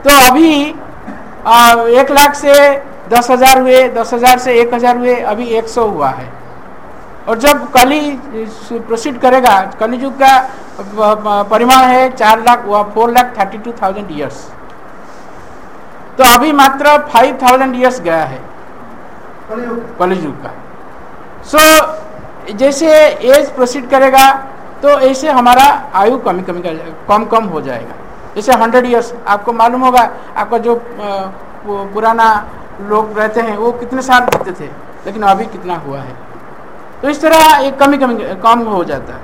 तो अभी 1 लाख से 10,000 हुए, 10,000 से 1,000 हुए, अभी 100 हुआ है। और जब कली प्रोसीड करेगा, कलियुग का परिमाण है 4 लाख, वह 4,32,000 ईयर्स। तो अभी मात्र 5,000 ईयर्स गया है कलियुग का। सो जैसे एज प्रोसीड करेगा तो ऐसे हमारा आयु कम हो जाएगा। जैसे 100 ईयर्स, आपको मालूम होगा, आपका जो पुराना लोग रहते हैं वो कितने साल जीते थे, लेकिन अभी कितना हुआ है। तो इस तरह एक कम हो जाएगा।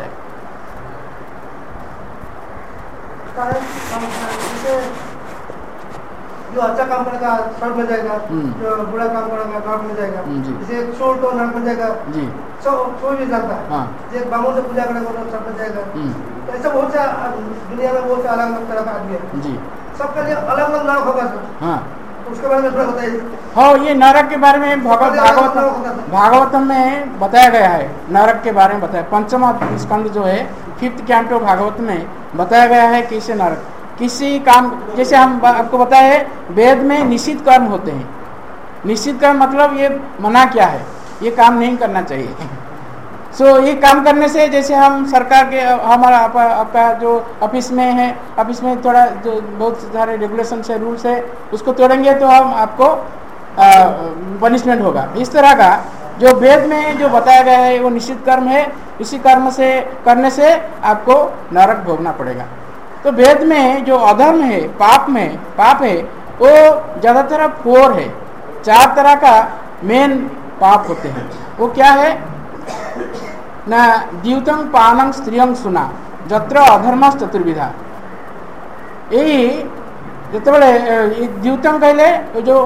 जो अच्छा काम करेगा स्वर्ग में जाएगा, जो बुरा काम करेगा नरक में जाएगा। जैसे चोर तो नरक में जाएगा, चोर भी जाता है। जैसे बामों से पूजा करेगा तो स्वर्ग में जाएगा। तो ऐसा बहुत सा दुनिया में बहुत से अलग अलग तरह का आदमी है, सबके लिए अलग अलग नरक होगा सर। उसके बारे में थोड़ा बताइए। हाँ, ये नरक के बारे में भागवतम में बताया गया है। नरक के बारे में बताया, 5वां स्कंद जो है 5th कैंटो भागवत में बताया गया है कैसे नरक, किसी काम, जैसे हम आपको बताए वेद में निषिद्ध कर्म होते हैं। निषिद्ध कर्म मतलब ये मना क्या है, ये काम नहीं करना चाहिए। ये काम करने से, जैसे हम सरकार के, हमारा आपका जो ऑफिस में है, ऑफिस में थोड़ा जो बहुत सारे रेगुलेशन है, रूल्स है, उसको तोड़ेंगे तो हम आपको पनिशमेंट होगा। इस तरह का जो वेद में जो बताया गया है वो निषिद्ध कर्म है, इसी कर्म से करने से आपको नरक भोगना पड़ेगा। तो वेद में जो अधर्म है, पाप है, वो ज़्यादातर 4 है। 4 तरह का मेन पाप होते हैं। वो क्या है ना, द्यूतं पानं स्त्रियं सुना जत्र अधर्मस् चतुर्विधा। यही जितने द्यूतं कहले जो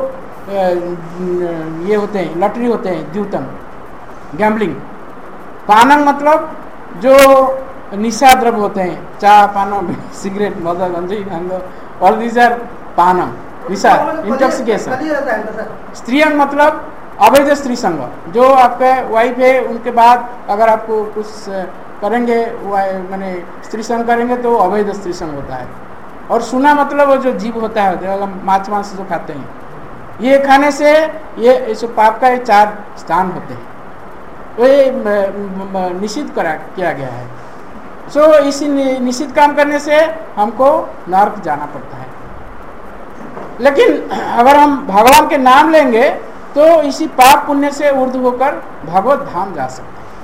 ये होते हैं, लॉटरी होते हैं, द्यूतं गैम्बलिंग। पानं मतलब जो निशा द्रव्य होते हैं, चाय, पान, सिगरेट, मद, गंजी, ऑल दीज आर पानम, निशा, इंटॉक्सिकेशन। स्त्रियंग मतलब अवैध स्त्री संग, जो आपके वाइफ है उनके बाद अगर आपको कुछ करेंगे, माने स्त्री संग करेंगे तो अवैध स्त्री संग होता है। और सुना मतलब वो जो जीव होता है, मांस जो खाते हैं, ये खाने से ये इस पाप का 4 स्थान होते हैं। तो ये निषिद्ध किया गया है। इसी निषिद्ध काम करने से हमको नरक जाना पड़ता है। लेकिन अगर हम भगवान के नाम लेंगे तो इसी पाप पुण्य से ऊर्ध्व होकर भगवत धाम जा सकते हैं।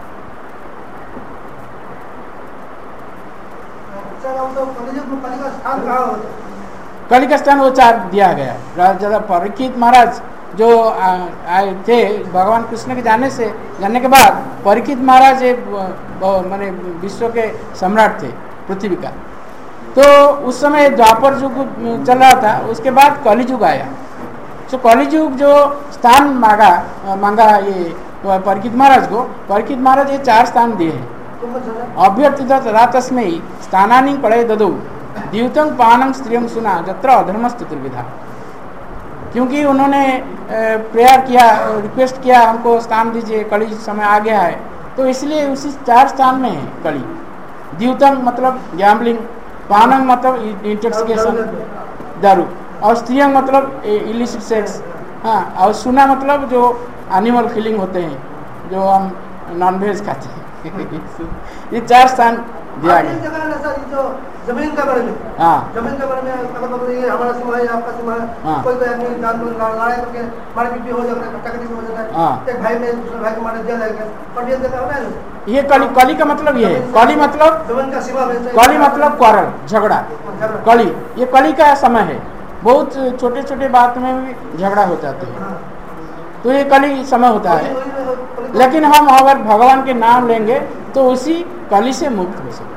कली का स्थान वो 4 दिया गया। राजा परीक्षित महाराज जो आए थे भगवान कृष्ण के जानने के बाद, परीक्षित महाराज माने विश्व के सम्राट थे पृथ्वी का। तो उस समय द्वापर युग चल रहा था, उसके बाद कलियुग आया। कलियुग जो स्थान मांगा ये परीक्षित महाराज को, परीक्षित महाराज ये 4 स्थान दिए हैं। अभ्यर्थित तस्मै स्थानानि पड़े ददौ द्यूतं पानं स्त्रियं सुना जत्र अधर्मस् चतुर्विधा। क्योंकि उन्होंने प्रेयर किया, रिक्वेस्ट किया, हमको स्थान दीजिए, कली समय आ गया है, तो इसलिए उसी 4 स्थान में है कली। द्यूतं मतलब गैम्बलिंग, पानं मतलब इंटॉक्सिकेशन दारू, और स्त्रियं मतलब इलिसिट सेक्स। हाँ, और सुना मतलब जो एनिमल किलिंग होते हैं, जो हम नॉनवेज खाते हैं। ये 4 स्थान दिया गया। जमीन का बारे में, जमीन के बारे में ये हमारा सीमा है, आपका सीमा है। कोई आदमी लड़ाई करके मार पीट हो जाता है, टकराई हो जाता है, एक भाई में दूसरे भाई को मार दिया जाएगा, और ये देखा होगा ना। ये कली का मतलब ये है। कली मतलब जमीन का सीमा, कली मतलब क्वारल, झगड़ा। कली, ये कली का समय है। बहुत छोटे छोटे बात में भी झगड़ा हो जाते हैं, तो ये कली समय होता है। लेकिन हम अगर भगवान के नाम लेंगे तो उसी कली से मुक्त हो सकते हैं।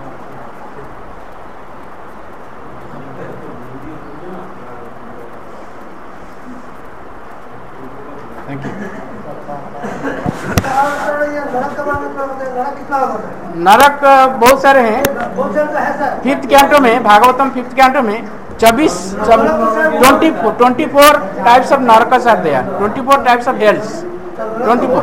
Thank you. नरक बहुत सारे हैं। 5th कैंटो में, भागवतम 5th कैंटो में 24 टाइप्स ऑफ नरकस are there, 24 types of hells, 24।